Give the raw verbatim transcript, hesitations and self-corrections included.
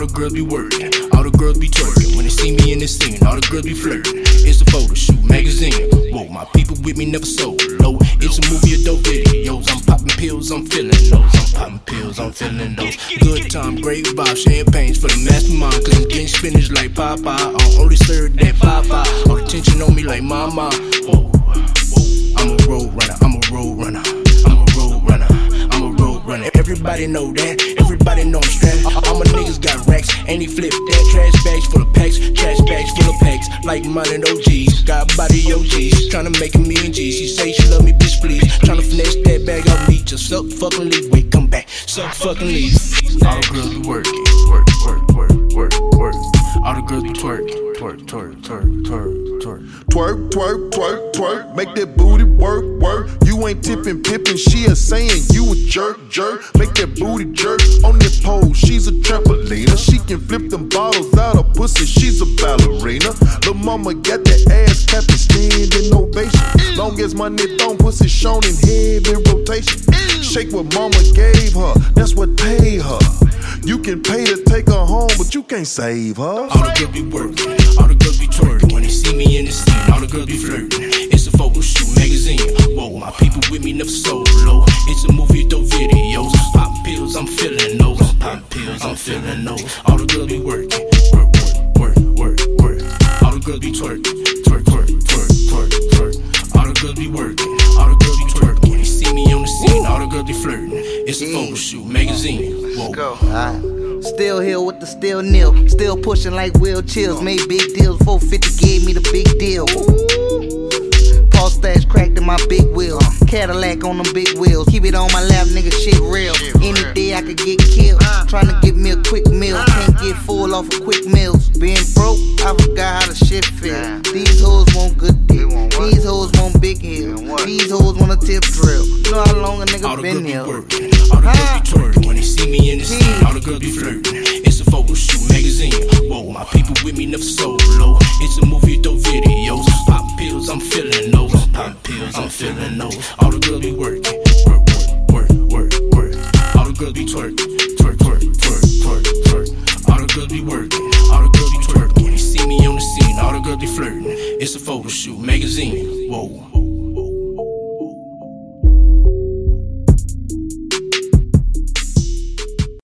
the girls be working, all the girls be twerking. When they see me in the scene, all the girls be flirting. It's a photo shoot magazine. Whoa, my people with me never solo. It's a movie or dope videos. I'm popping pills, I'm feeling those. I'm popping pills, I'm feeling those. Good time, great vibe, champagnes for the mastermind. Cause I'm getting spinach like Popeye. I only serve that Popeye. All the tension on me like mama. Whoa, I'm a road runner, I'm a road runner. I'm a road runner, I'm a road runner. Everybody know that, everybody know I'm strapped. All my niggas got racks, and he flip that. Trash bags full of packs, trash bags full of packs. Like modern O Gs, got body O Gs. Tryna make a million G's, she say she love me, bitch please. Tryna finesse that bag off me, just suck fucking leave. Wait, come back, suck fucking leave. All the girls be working, work, work, work, work, work. All the girls be twerking, twerk, twerk, twerk, twerk, twerk. Twerk, twerk, twerk, twerk, make that booty work, work. You ain't tipping, pippin', she a saying you a jerk, jerk. Make that booty jerk on that pole, she's a trampolina. She can flip them bottles out of pussy, she's a ballerina. Lil' mama got that ass clapping, standing ovation. Long as my knit thong pussy shown in heavy rotation. Shake what mama gave her, that's what paid her. You can pay to take her home, but you can't save her. All the girls be working, all the girls be twerking. When they see me in the scene, all the girls be flirting. It's a photo shoot magazine. Whoa, my people with me never solo. It's a movie, dope videos. Poppin' pills, I'm feeling those. Poppin' pills, I'm feeling those. All the girls be working, work, work, work, work, work. All the girls be twerking, twerk, twerk, twerk, twerk, twerk. All the girls be working, all the girls be twerking. When they see me on the scene, all the girls be flirting. It's a photo shoot magazine. Whoa. Let's go. Alright. Still here with the still nil. Still pushing like Will Chills. Made big deals. four fifty gave me the big deal. Paul stash cracked in my big wheel. Cadillac on them big wheels. Keep it on my lap, nigga, shit real. Any day I could get killed. Trying to get me a quick meal. Can't get full off of quick meals. Being broke, I forgot how the shit feel. These hoes want good dick. These hoes want big heels. These hoes want a tip drill. You know how long a nigga been here? All the girls be working, all the girls be twerking. When they see me in the scene, all the girls be flirting. It's a photo shoot magazine. Whoa, my people with me never solo. It's a movie, dope videos. Poppin' pills, I'm feeling those. Poppin' pills, I'm feeling those. All the girls be working, work, work, work, work, work. All the girls be twerking, twerk, twerk, twerk, twerk, twerk. All the girls be working, all the girls be twerking. When they see me on the scene, all the girls be flirting. It's a photo shoot magazine. Whoa.